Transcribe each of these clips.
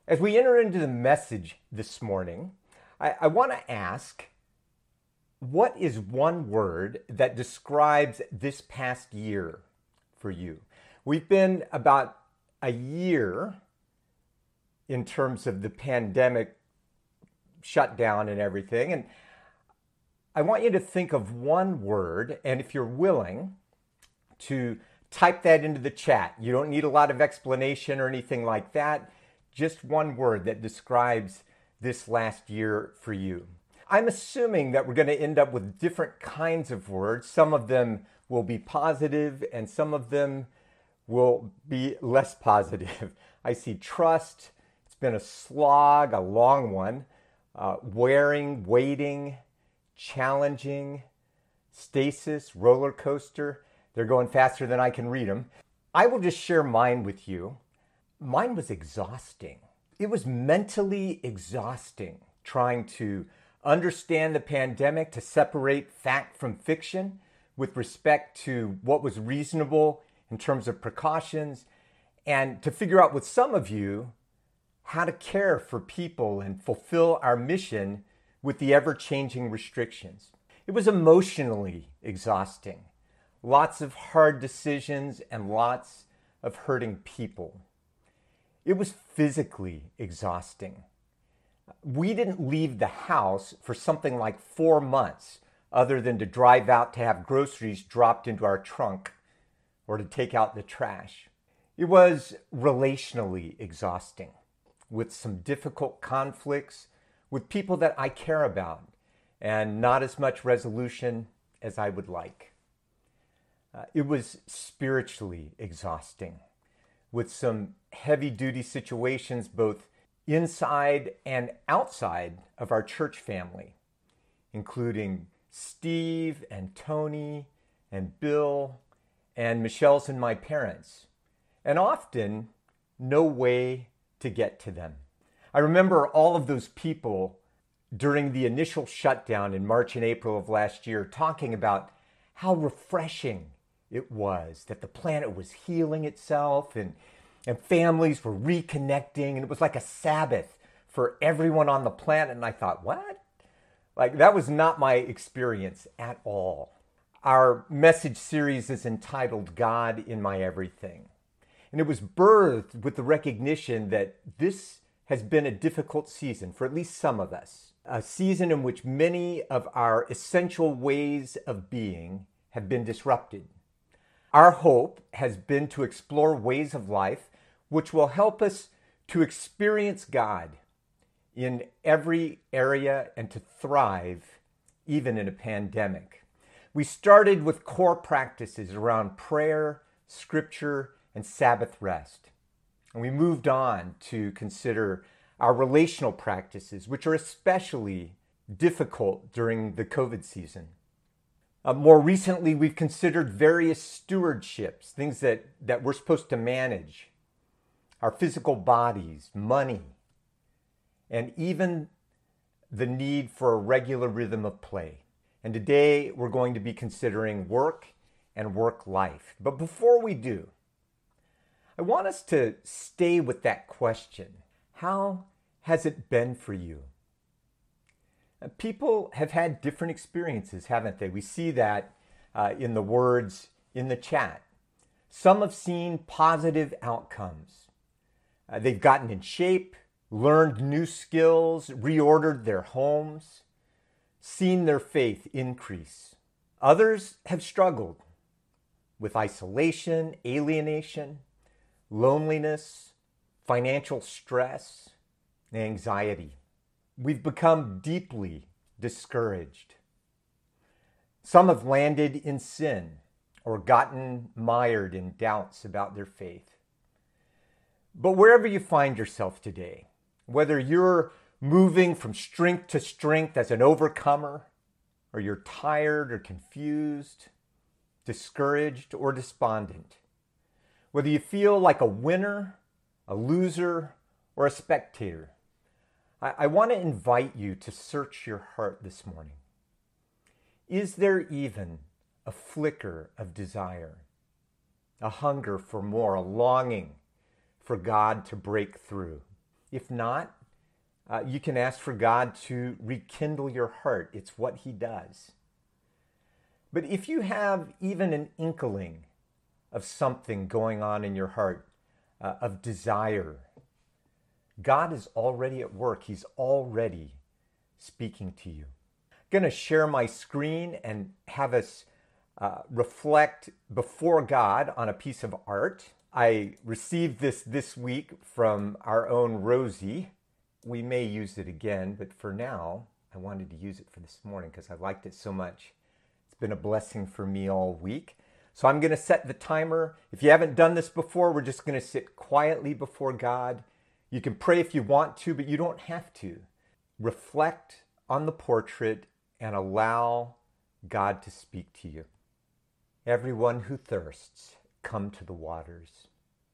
As we enter into the message this morning, I want to ask, what is one word that describes this past year for you? We've been about a year in terms of the pandemic shutdown and everything. And I want you to think of one word, and if you're willing to type that into the chat. You don't need a lot of explanation or anything like that. Just one word that describes this last year for you. I'm assuming that we're going to end up with different kinds of words. Some of them will be positive and some of them will be less positive. I see trust. It's been a slog, a long one. Wearing, waiting, challenging, stasis, roller coaster. They're going faster than I can read them. I will just share mine with you. Mine was exhausting. It was mentally exhausting trying to understand the pandemic, to separate fact from fiction with respect to what was reasonable in terms of precautions, and to figure out with some of you how to care for people and fulfill our mission with the ever-changing restrictions. It was emotionally exhausting. Lots of hard decisions and lots of hurting people. It was physically exhausting. We didn't leave the house for something like 4 months other than to drive out to have groceries dropped into our trunk or to take out the trash. It was relationally exhausting with some difficult conflicts with people that I care about and not as much resolution as I would like. It was spiritually exhausting with some heavy-duty situations both inside and outside of our church family, including Steve and Tony and Bill and Michelle's and my parents, and often no way to get to them. I remember all of those people during the initial shutdown in March and April of last year talking about how refreshing it was that the planet was healing itself and families were reconnecting, and it was like a Sabbath for everyone on the planet. And I thought, what? Like, that was not my experience at all. Our message series is entitled God in My Everything. And it was birthed with the recognition that this has been a difficult season for at least some of us. A season in which many of our essential ways of being have been disrupted. Our hope has been to explore ways of life which will help us to experience God in every area and to thrive even in a pandemic. We started with core practices around prayer, scripture, and Sabbath rest. And we moved on to consider our relational practices, which are especially difficult during the COVID season. More recently, we've considered various stewardships, things that we're supposed to manage, our physical bodies, money, and even the need for a regular rhythm of play. And today, we're going to be considering work and work life. But before we do, I want us to stay with that question. How has it been for you? People have had different experiences, haven't they? We see that in the words in the chat. Some have seen positive outcomes. They've gotten in shape, learned new skills, reordered their homes, seen their faith increase. Others have struggled with isolation, alienation, loneliness, financial stress, and anxiety. We've become deeply discouraged. Some have landed in sin or gotten mired in doubts about their faith. But wherever you find yourself today, whether you're moving from strength to strength as an overcomer, or you're tired or confused, discouraged or despondent, whether you feel like a winner, a loser, or a spectator, I want to invite you to search your heart this morning. Is there even a flicker of desire, a hunger for more, a longing for God to break through? If not, you can ask for God to rekindle your heart. It's what he does. But if you have even an inkling of something going on in your heart, of desire, God is already at work. He's already speaking to you. I'm going to share my screen and have us reflect before God on a piece of art. I received this week from our own Rosie. We may use it again, but for now, I wanted to use it for this morning because I liked it so much. It's been a blessing for me all week. So I'm going to set the timer. If you haven't done this before, we're just going to sit quietly before God. You can pray if you want to, but you don't have to. Reflect on the portrait and allow God to speak to you. Everyone who thirsts, come to the waters.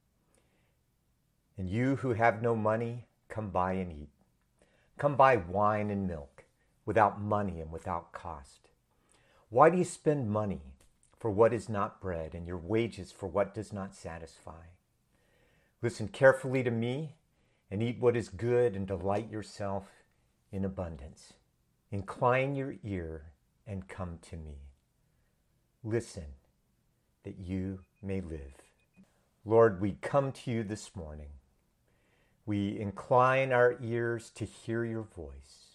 And you who have no money, come buy and eat. Come buy wine and milk without money and without cost. Why do you spend money for what is not bread and your wages for what does not satisfy? Listen carefully to me and eat what is good and delight yourself in abundance. Incline your ear and come to me. Listen that you may live. Lord, we come to you this morning. We incline our ears to hear your voice.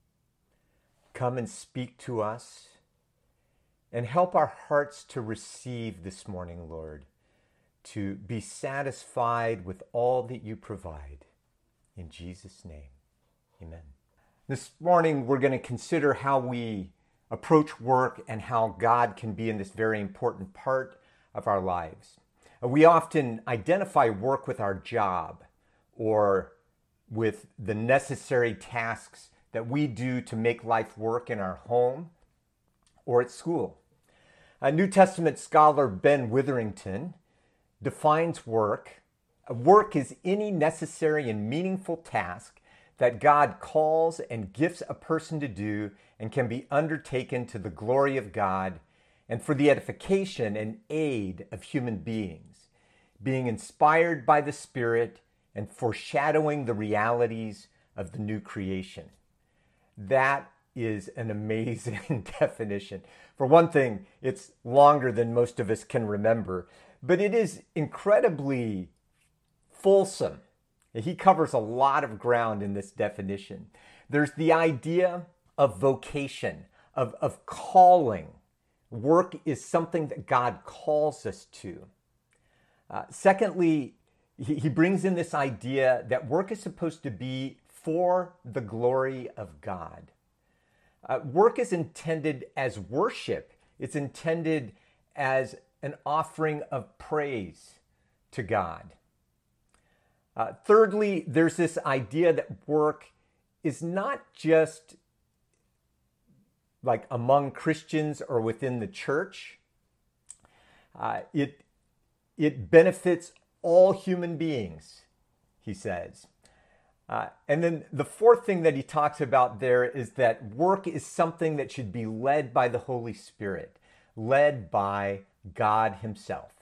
Come and speak to us and help our hearts to receive this morning, Lord, to be satisfied with all that you provide. In Jesus' name, amen. This morning, we're going to consider how we approach work and how God can be in this very important part of our lives. We often identify work with our job or with the necessary tasks that we do to make life work in our home or at school. A New Testament scholar, Ben Witherington, defines work. Work is any necessary and meaningful task that God calls and gifts a person to do and can be undertaken to the glory of God and for the edification and aid of human beings, being inspired by the Spirit and foreshadowing the realities of the new creation. That is an amazing definition. For one thing, it's longer than most of us can remember, but it is incredibly fulsome. He covers a lot of ground in this definition. There's the idea of vocation, of calling. Work is something that God calls us to. Secondly, he brings in this idea that work is supposed to be for the glory of God. Work is intended as worship. It's intended as an offering of praise to God. Thirdly, there's this idea that work is not just like among Christians or within the church. It benefits all human beings, he says. And then the fourth thing that he talks about there is that work is something that should be led by the Holy Spirit, led by God himself.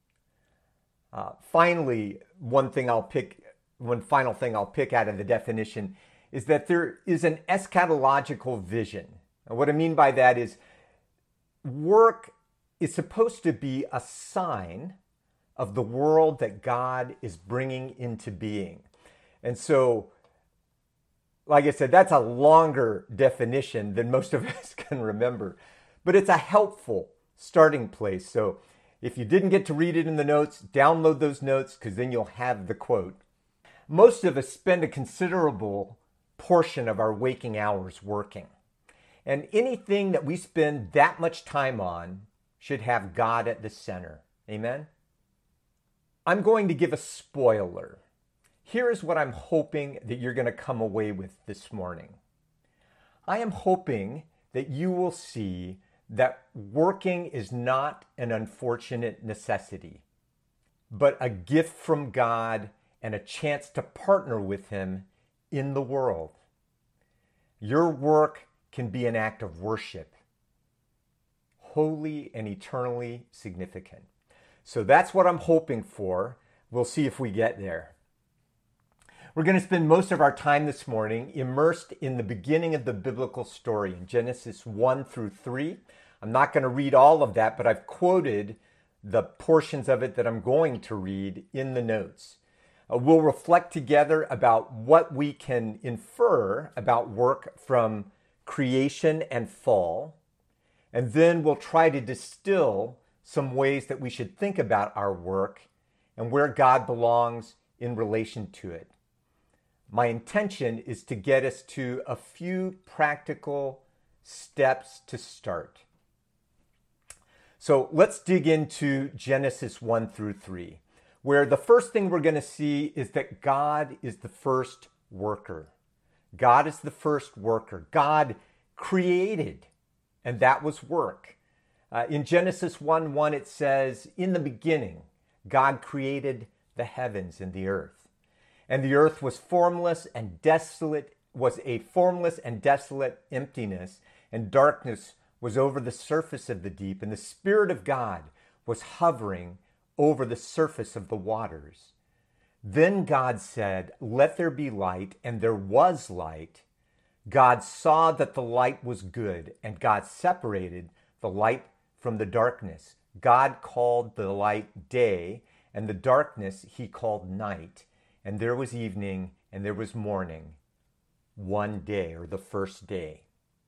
Finally, one final thing I'll pick out of the definition is that there is an eschatological vision. And what I mean by that is work is supposed to be a sign of the world that God is bringing into being. And so, like I said, that's a longer definition than most of us can remember, but it's a helpful starting place. So if you didn't get to read it in the notes, download those notes because then you'll have the quote. Most of us spend a considerable portion of our waking hours working. And anything that we spend that much time on should have God at the center. Amen? I'm going to give a spoiler. Here is what I'm hoping that you're going to come away with this morning. I am hoping that you will see that working is not an unfortunate necessity, but a gift from God and a chance to partner with him in the world. Your work can be an act of worship, holy and eternally significant. So that's what I'm hoping for. We'll see if we get there. We're going to spend most of our time this morning immersed in the beginning of the biblical story in Genesis 1 through 3. I'm not going to read all of that, but I've quoted the portions of it that I'm going to read in the notes. We'll reflect together about what we can infer about work from creation and fall, and then we'll try to distill some ways that we should think about our work and where God belongs in relation to it. My intention is to get us to a few practical steps to start. So let's dig into Genesis 1 through 3, where the first thing we're going to see is that God is the first worker. God is the first worker. God created, and that was work. In Genesis 1:1, it says, "In the beginning, God created the heavens and the earth. And the earth was formless and desolate, was a formless and desolate emptiness, and darkness was over the surface of the deep, and the Spirit of God was hovering over the surface of the waters. Then God said, 'Let there be light,' and there was light. God saw that the light was good, and God separated the light from the darkness. God called the light day, and the darkness he called night. And there was evening, and there was morning, one day," or the first day.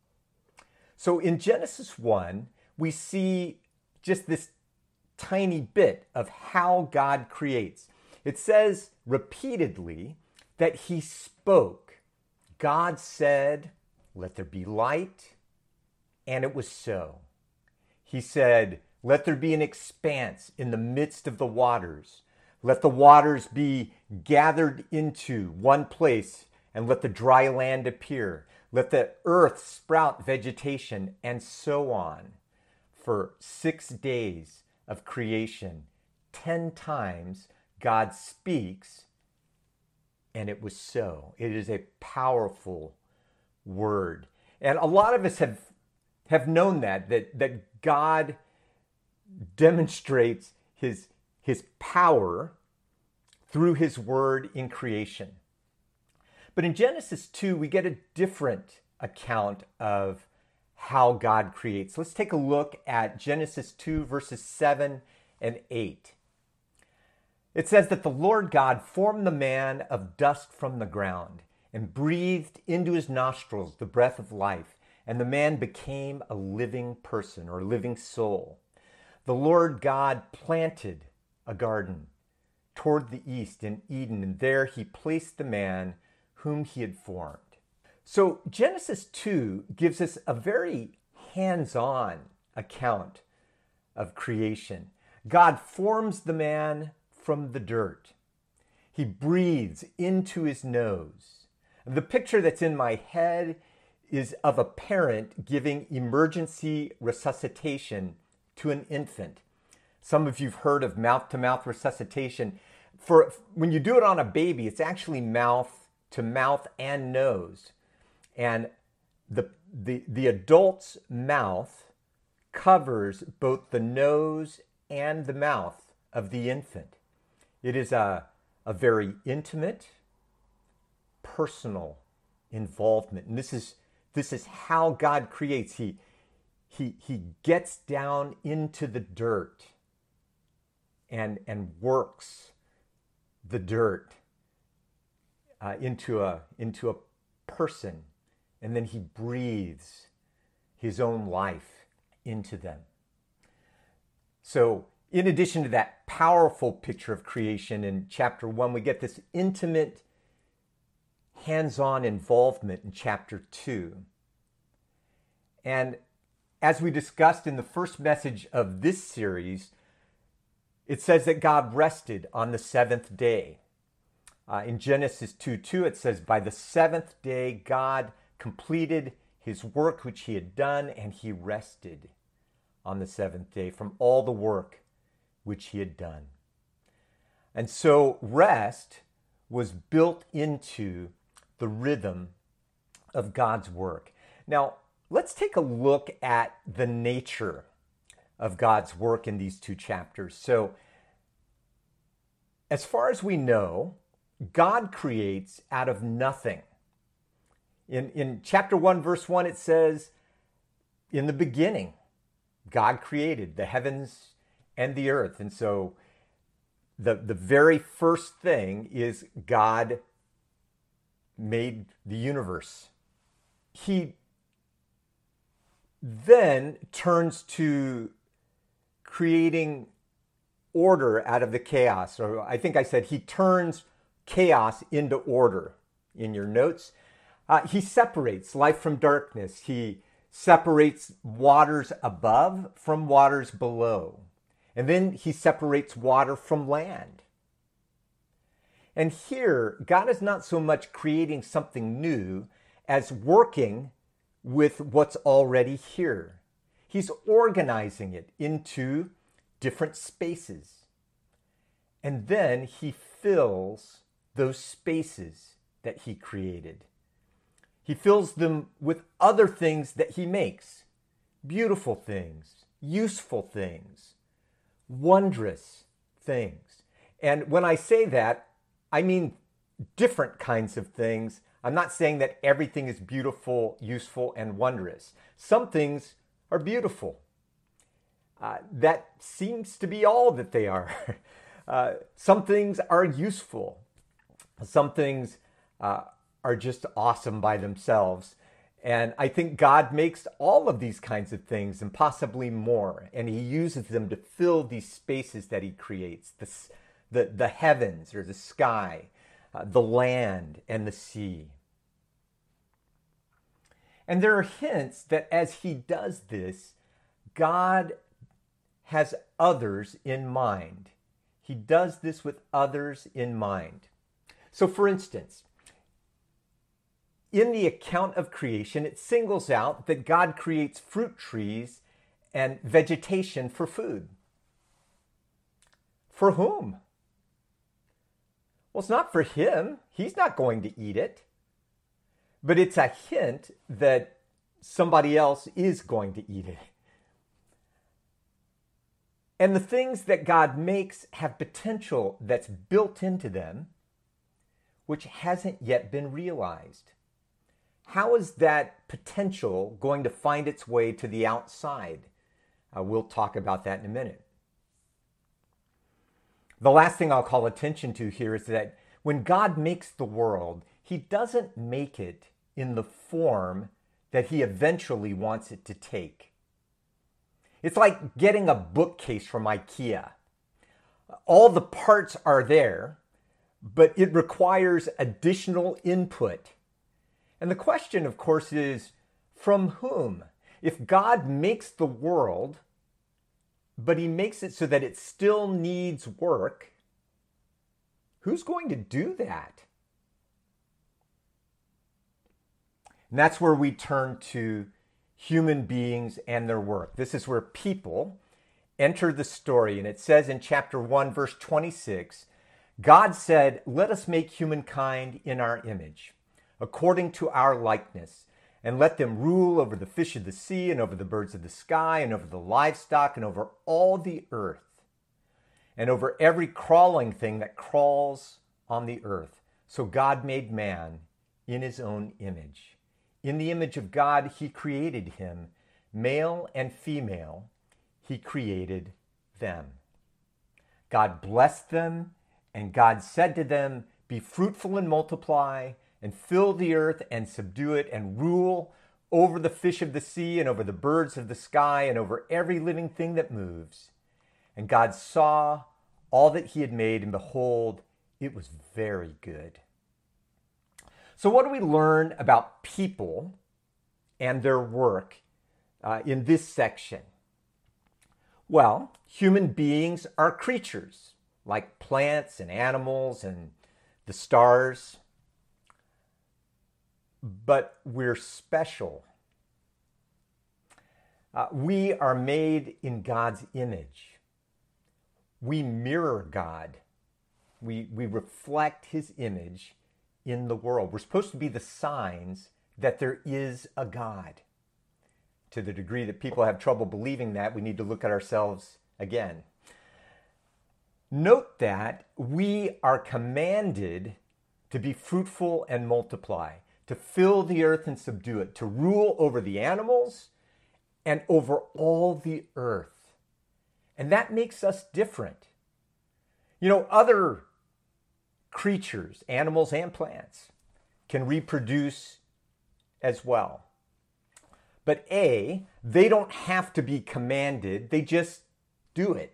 So in Genesis 1, we see just this tiny bit of how God creates. It says repeatedly that he spoke. God said, "Let there be light," and it was so. He said, "Let there be an expanse in the midst of the waters. Let the waters be gathered into one place, and let the dry land appear. Let the earth sprout vegetation," and so on. For 6 days of creation, 10 times God speaks, and it was so. It is a powerful word. And a lot of us have known that God demonstrates his power through his word in creation. But in Genesis 2, we get a different account of how God creates. Let's take a look at Genesis 2, verses 7 and 8. It says that the Lord God formed the man of dust from the ground and breathed into his nostrils the breath of life, and the man became a living person or living soul. The Lord God planted a garden toward the east in Eden, and there he placed the man whom he had formed. So Genesis 2 gives us a very hands-on account of creation. God forms the man from the dirt. He breathes into his nose. The picture that's in my head is of a parent giving emergency resuscitation to an infant. Some of you've heard of mouth-to-mouth resuscitation. For when you do it on a baby, it's actually mouth to mouth and nose. And the adult's mouth covers both the nose and the mouth of the infant. It is a very intimate, personal involvement. And this is how God creates. He gets down into the dirt and works the dirt into a person, and then he breathes his own life into them. So in addition to that powerful picture of creation in chapter 1, we get this intimate, hands-on involvement in chapter 2. And as we discussed in the first message of this series, it says that God rested on the seventh day. In Genesis 2:2, it says, "By the seventh day, God completed his work which he had done, and he rested on the seventh day from all the work which he had done." And so rest was built into the rhythm of God's work. Now, let's take a look at the nature of God's work in these two chapters. So, as far as we know, God creates out of nothing. In chapter 1, verse 1, it says, in the beginning, God created the heavens and the earth. And so the very first thing is God made the universe. He then turns to creating order out of the chaos. Or I think I said he turns chaos into order in your notes. He separates light from darkness. He separates waters above from waters below. And then he separates water from land. And here, God is not so much creating something new as working with what's already here. He's organizing it into different spaces. And then he fills those spaces that he created. He fills them with other things that he makes. Beautiful things, useful things, wondrous things. And when I say that, I mean different kinds of things. I'm not saying that everything is beautiful, useful, and wondrous. Some things are beautiful. That seems to be all that they are. Some things are useful. Some things are just awesome by themselves. And I think God makes all of these kinds of things and possibly more. And he uses them to fill these spaces that he creates. The heavens or the sky, the land and the sea. And there are hints that as he does this, God has others in mind. He does this with others in mind. So for instance, in the account of creation, it singles out that God creates fruit trees and vegetation for food. For whom? Well, it's not for him. He's not going to eat it. But it's a hint that somebody else is going to eat it. And the things that God makes have potential that's built into them, which hasn't yet been realized. How is that potential going to find its way to the outside? We'll talk about that in a minute. The last thing I'll call attention to here is that when God makes the world, he doesn't make it in the form that he eventually wants it to take. It's like getting a bookcase from IKEA. All the parts are there, but it requires additional input. And the question, of course, is from whom? If God makes the world, but he makes it so that it still needs work, who's going to do that? And that's where we turn to human beings and their work. This is where people enter the story. And it says in chapter 1, verse 26, God said, "Let us make humankind in our image, according to our likeness, and let them rule over the fish of the sea and over the birds of the sky and over the livestock and over all the earth and over every crawling thing that crawls on the earth." So God made man in his own image. In the image of God, he created him. Male and female, he created them. God blessed them, and God said to them, "Be fruitful and multiply, and fill the earth and subdue it, and rule over the fish of the sea and over the birds of the sky and over every living thing that moves." And God saw all that he had made, and behold, it was very good. So what do we learn about people and their work in this section? Well, human beings are creatures like plants and animals and the stars. But we're special. We are made in God's image. We mirror God. We reflect his image in the world. We're supposed to be the signs that there is a God. To the degree that people have trouble believing that, we need to look at ourselves again. Note that we are commanded to be fruitful and multiply, to fill the earth and subdue it, to rule over the animals and over all the earth. And that makes us different. You know, other creatures, animals and plants, can reproduce as well. But A, they don't have to be commanded, they just do it.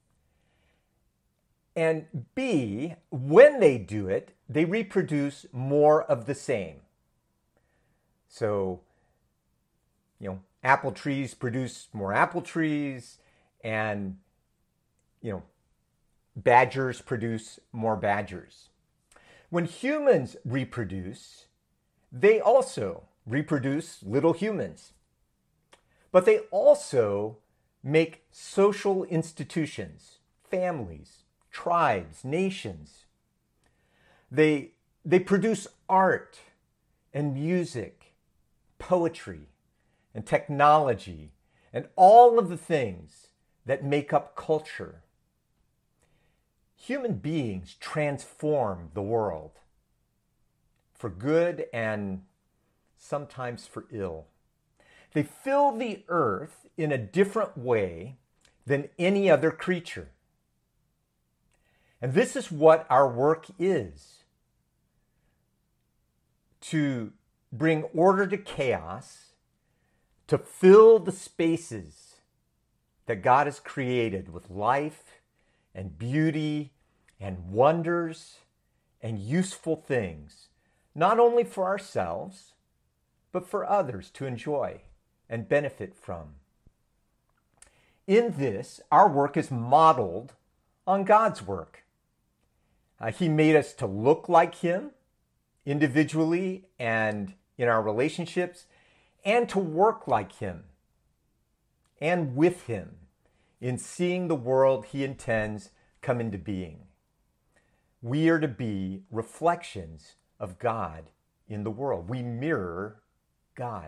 And B, when they do it, they reproduce more of the same. So, you know, apple trees produce more apple trees, and, you know, badgers produce more badgers. When humans reproduce, they also reproduce little humans. But they also make social institutions, families, tribes, nations. They produce art and music, poetry and technology, and all of the things that make up culture. Human beings transform the world for good and sometimes for ill. They fill the earth in a different way than any other creature. And this is what our work is: to bring order to chaos, to fill the spaces that God has created with life and beauty and wonders and useful things, not only for ourselves, but for others to enjoy and benefit from. In this, our work is modeled on God's work. He made us to look like Him individually and in our relationships, and to work like Him and with Him in seeing the world He intends come into being. We are to be reflections of God in the world. We mirror God.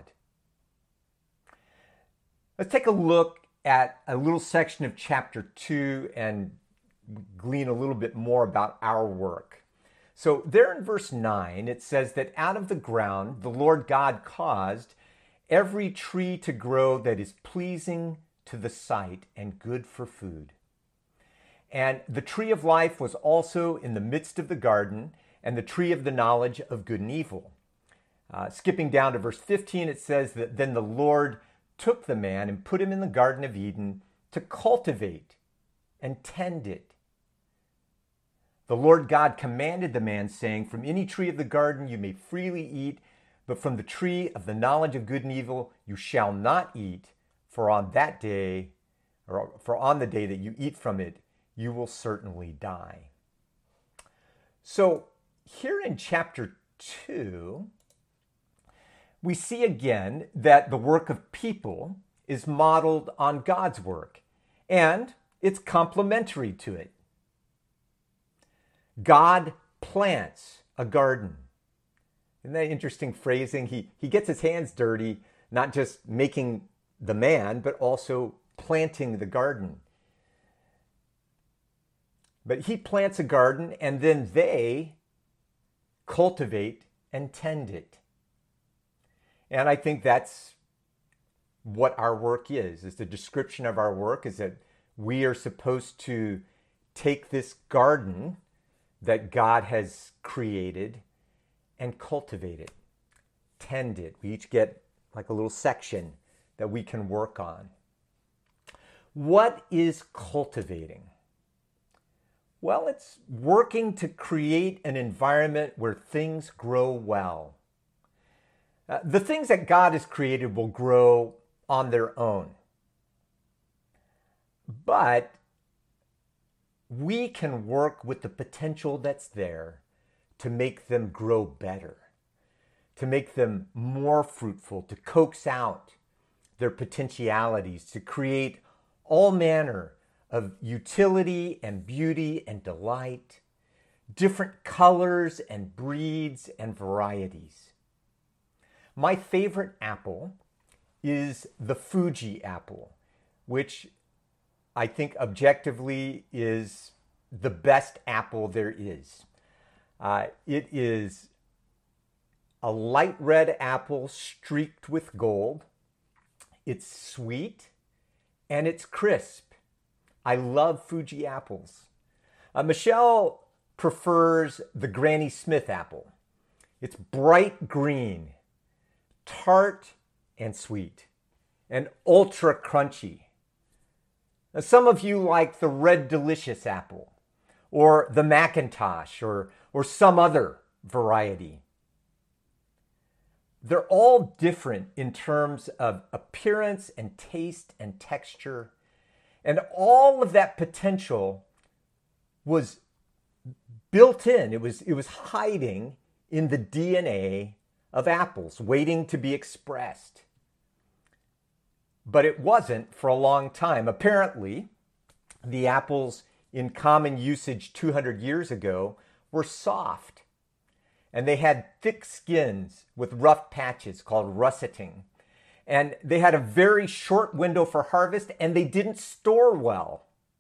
Let's take a look at a little section of chapter 2 and glean a little bit more about our work. So there in verse 9, it says that out of the ground the Lord God caused every tree to grow that is pleasing to the sight and good for food. And the tree of life was also in the midst of the garden, and the tree of the knowledge of good and evil. Skipping down to verse 15, it says that then the Lord took the man and put him in the Garden of Eden to cultivate and tend it. The Lord God commanded the man, saying, from any tree of the garden you may freely eat, but from the tree of the knowledge of good and evil you shall not eat, for on the day that you eat from it, you will certainly die. So here in chapter 2, we see again that the work of people is modeled on God's work, and it's complementary to it. God plants a garden. Isn't that interesting phrasing? He gets his hands dirty, not just making the man, but also planting the garden. But he plants a garden, and then they cultivate and tend it. And I think that's what our work is the description of our work is that we are supposed to take this garden that God has created and cultivate it, tend it. We each get like a little section that we can work on. What is cultivating? Well, it's working to create an environment where things grow well. The things that God has created will grow on their own. But we can work with the potential that's there to make them grow better, to make them more fruitful, to coax out their potentialities, to create all manner of utility and beauty and delight, different colors and breeds and varieties. My favorite apple is the Fuji apple, which I think objectively is the best apple there is. It is a light red apple streaked with gold. It's sweet and it's crisp. I love Fuji apples. Michelle prefers the Granny Smith apple. It's bright green, tart and sweet, and ultra crunchy. Now, some of you like the Red Delicious apple, or the Macintosh, or some other variety. They're all different in terms of appearance and taste and texture, and all of that potential was built in. It was hiding in the DNA of apples, waiting to be expressed. But it wasn't for a long time. Apparently, the apples in common usage 200 years ago were soft, and they had thick skins with rough patches called russeting. And they had a very short window for harvest, and they didn't store well.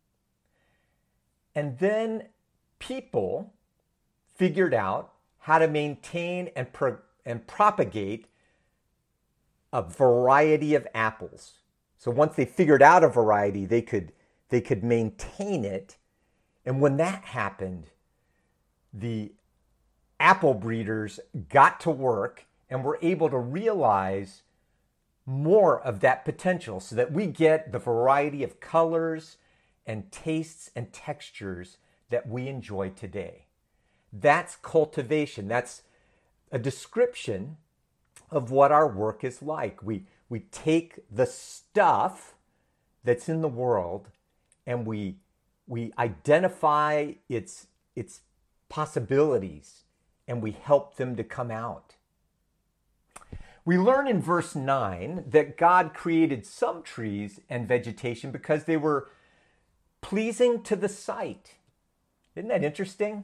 And then people figured out how to maintain and propagate a variety of apples. So once they figured out a variety, they could maintain it. And when that happened, the apple breeders got to work and were able to realize more of that potential so that we get the variety of colors and tastes and textures that we enjoy today. That's cultivation. That's a description of what our work is like. We take the stuff that's in the world and we identify its possibilities and we help them to come out. We learn in verse 9 that God created some trees and vegetation because they were pleasing to the sight. Isn't that interesting?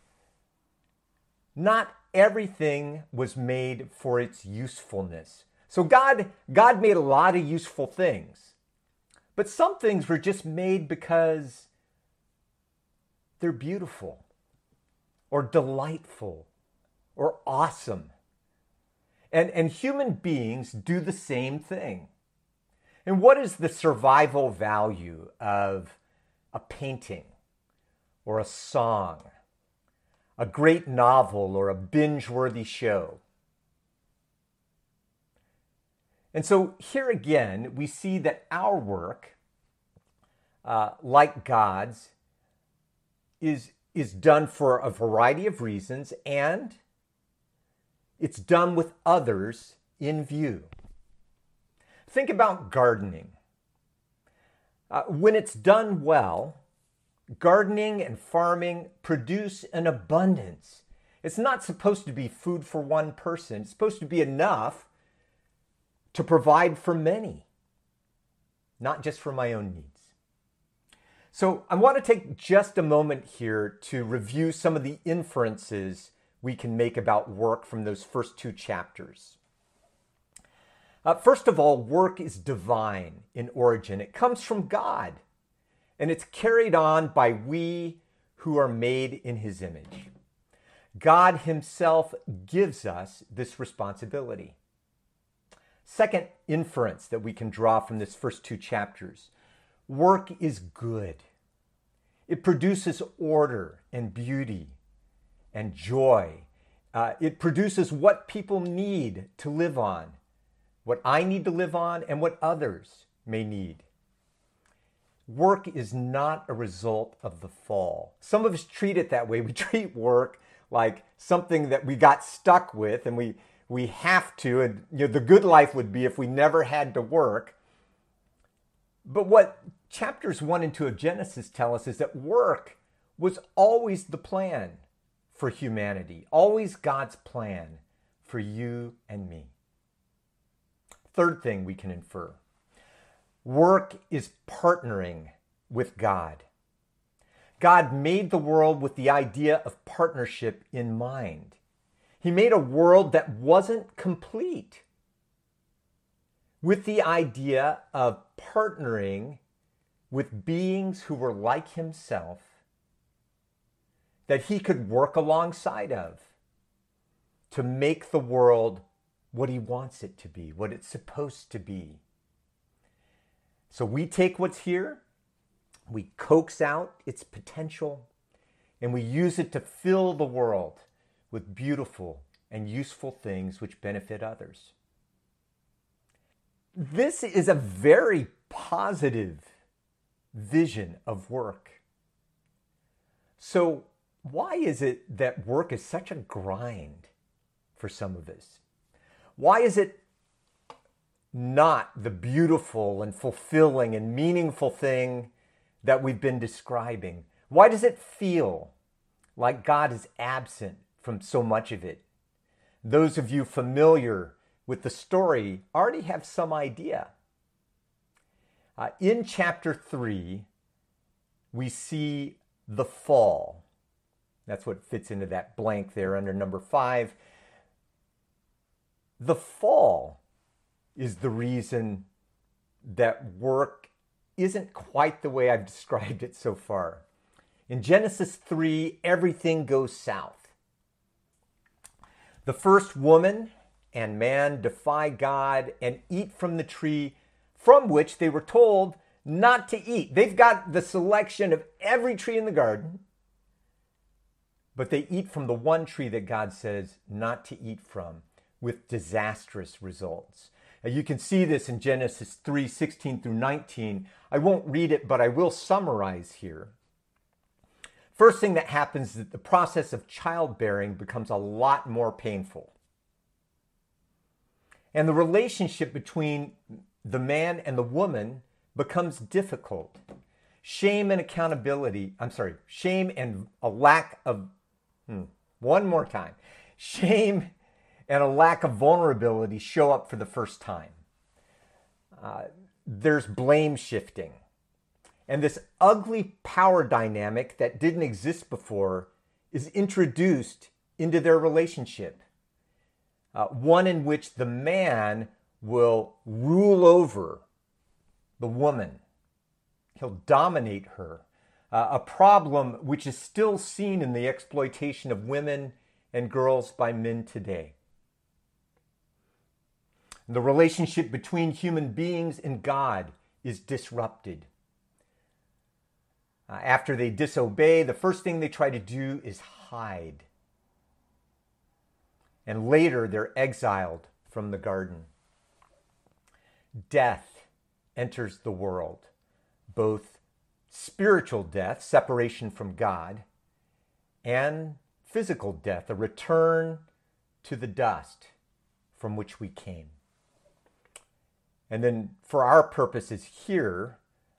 Not everything was made for its usefulness. So God made a lot of useful things. But some things were just made because they're beautiful or delightful or awesome. And human beings do the same thing. And what is the survival value of a painting or a song, a great novel or a binge-worthy show? And so here again, we see that our work, like God's, is done for a variety of reasons, and it's done with others in view. Think about gardening. When it's done well, gardening and farming produce an abundance. It's not supposed to be food for one person. It's supposed to be enough to provide for many, not just for my own needs. So I want to take just a moment here to review some of the inferences we can make about work from those first two chapters. First of all, work is divine in origin. It comes from God, and it's carried on by we who are made in His image. God Himself gives us this responsibility. Second inference that we can draw from this first two chapters: work is good. It produces order and beauty and joy. It produces what people need to live on, what I need to live on, and what others may need. Work is not a result of the fall. Some of us treat it that way. We treat work like something that we got stuck with and we have to. And the good life would be if we never had to work. But what chapters 1 and 2 of Genesis tell us is that work was always the plan for humanity, always God's plan for you and me. Third thing we can infer: work is partnering with God. God made the world with the idea of partnership in mind. He made a world that wasn't complete, with the idea of partnering with beings who were like Himself, that he could work alongside of to make the world what he wants it to be, what it's supposed to be. So we take what's here, we coax out its potential, and we use it to fill the world with beautiful and useful things which benefit others. This is a very positive vision of work. So why is it that work is such a grind for some of us? Why is it not the beautiful and fulfilling and meaningful thing that we've been describing? Why does it feel like God is absent from so much of it? Those of you familiar with the story already have some idea. In chapter 3, we see the fall. That's what fits into that blank there under number 5. The fall is the reason that work isn't quite the way I've described it so far. In Genesis 3, everything goes south. The first woman and man defy God and eat from the tree from which they were told not to eat. They've got the selection of every tree in the garden, but they eat from the one tree that God says not to eat from, with disastrous results. Now, you can see this in Genesis 3:16 through 19. I won't read it, but I will summarize here. First thing that happens is that the process of childbearing becomes a lot more painful. And the relationship between the man and the woman becomes difficult. Shame and a lack of, one more time. Shame and a lack of vulnerability show up for the first time. There's blame shifting. And this ugly power dynamic that didn't exist before is introduced into their relationship. One in which the man will rule over the woman. He'll dominate her. A problem which is still seen in the exploitation of women and girls by men today. The relationship between human beings and God is disrupted. After they disobey, the first thing they try to do is hide. And later they're exiled from the garden. Death enters the world, both spiritual death, separation from God, and physical death, a return to the dust from which we came. And then for our purposes here,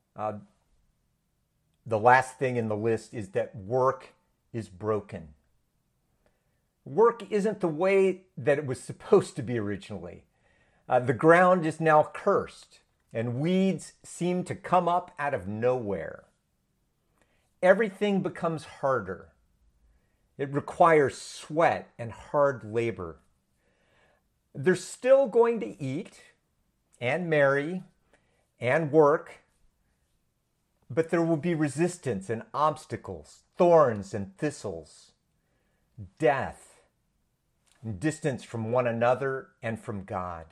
the last thing in the list is that work is broken. Work isn't the way that it was supposed to be originally. The ground is now cursed, and weeds seem to come up out of nowhere. Everything becomes harder. It requires sweat and hard labor. They're still going to eat and marry and work, but there will be resistance and obstacles, thorns and thistles, death, and distance from one another and from God.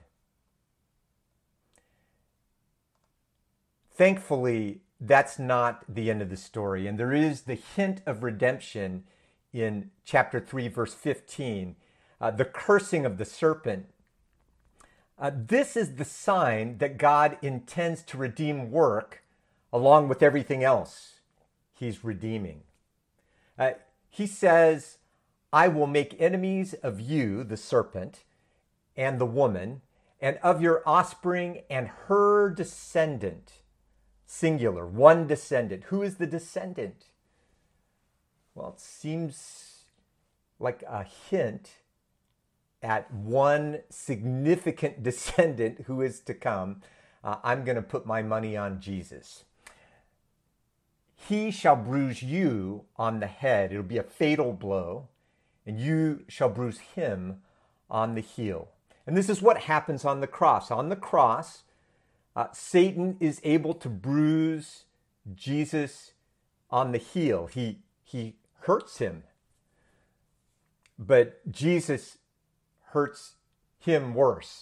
Thankfully, that's not the end of the story, and there is the hint of redemption in chapter 3, verse 15, the cursing of the serpent. This is the sign that God intends to redeem work along with everything else he's redeeming. He says, I will make enemies of you, the serpent, and the woman, and of your offspring and her descendant. Singular, one descendant. Who is the descendant? Well, it seems like a hint at one significant descendant who is to come. I'm going to put my money on Jesus. He shall bruise you on the head. It'll be a fatal blow, and you shall bruise him on the heel. And this is what happens on the cross. On the cross, Satan is able to bruise Jesus on the heel. He hurts him but Jesus hurts him worse.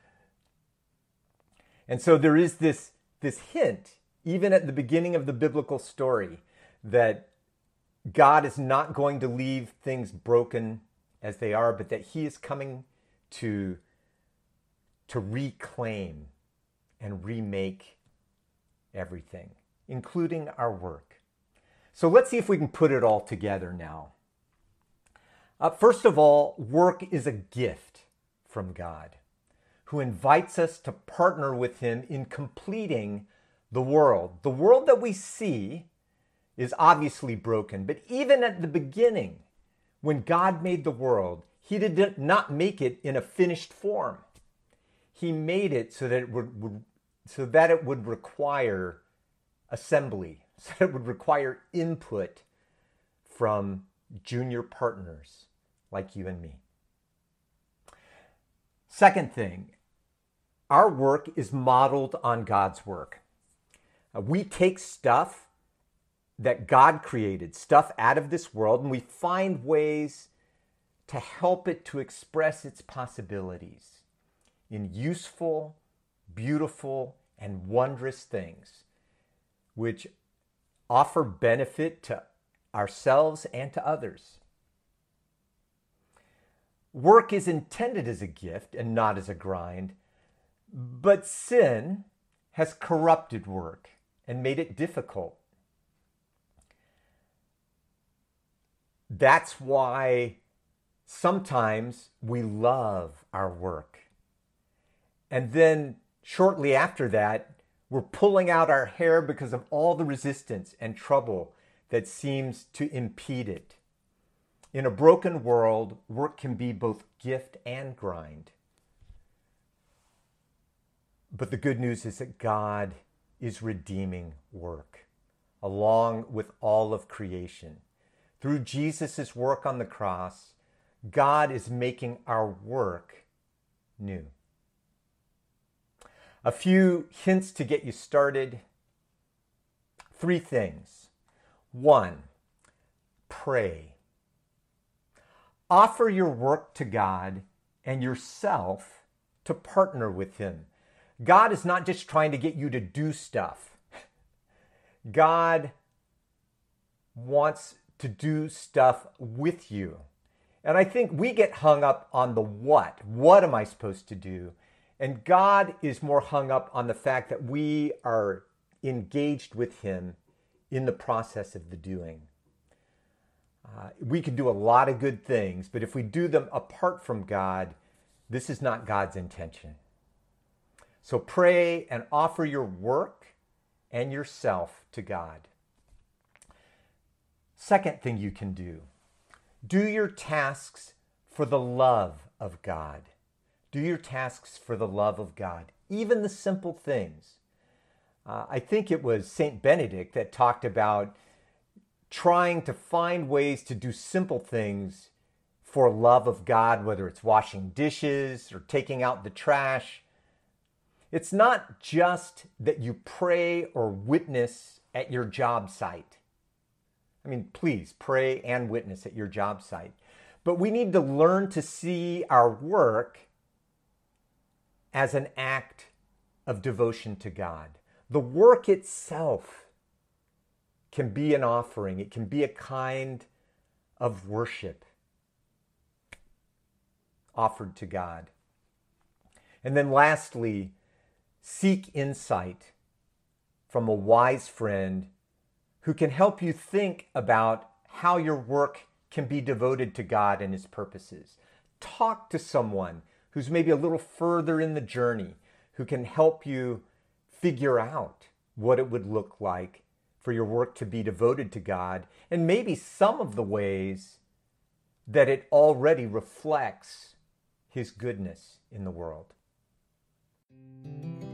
And so there is this hint, even at the beginning of the biblical story, that God is not going to leave things broken as they are, but that he is coming to reclaim and remake everything, including our work. So let's see if we can put it all together now. First of all, work is a gift from God, who invites us to partner with him in completing the world. The world that we see is obviously broken, but even at the beginning, when God made the world, he did not make it in a finished form. He made it so that it would require assembly, so that it would require input from junior partners like you and me. Second thing, our work is modeled on God's work. We take stuff that God created, stuff out of this world, and we find ways to help it to express its possibilities in useful, beautiful, and wondrous things, which offer benefit to ourselves and to others. Work is intended as a gift and not as a grind, but sin has corrupted work and made it difficult. That's why sometimes we love our work. And then shortly after that, we're pulling out our hair because of all the resistance and trouble that seems to impede it. In a broken world, work can be both gift and grind. But the good news is that God is redeeming work, along with all of creation. Through Jesus' work on the cross, God is making our work new. A few hints to get you started. 3 things. 1, pray. Offer your work to God and yourself to partner with him. God is not just trying to get you to do stuff. God wants to do stuff with you. And I think we get hung up on the what. What am I supposed to do? And God is more hung up on the fact that we are engaged with him in the process of the doing. We can do a lot of good things, but if we do them apart from God, this is not God's intention. So pray and offer your work and yourself to God. Second thing you can do your tasks for the love of God. Do your tasks for the love of God, even the simple things. I think it was St. Benedict that talked about trying to find ways to do simple things for love of God, whether it's washing dishes or taking out the trash. It's not just that you pray or witness at your job site. I mean, please pray and witness at your job site. But we need to learn to see our work as an act of devotion to God. The work itself can be an offering. It can be a kind of worship offered to God. And then lastly, seek insight from a wise friend who can help you think about how your work can be devoted to God and his purposes. Talk to someone who's maybe a little further in the journey, who can help you figure out what it would look like for your work to be devoted to God, and maybe some of the ways that it already reflects his goodness in the world.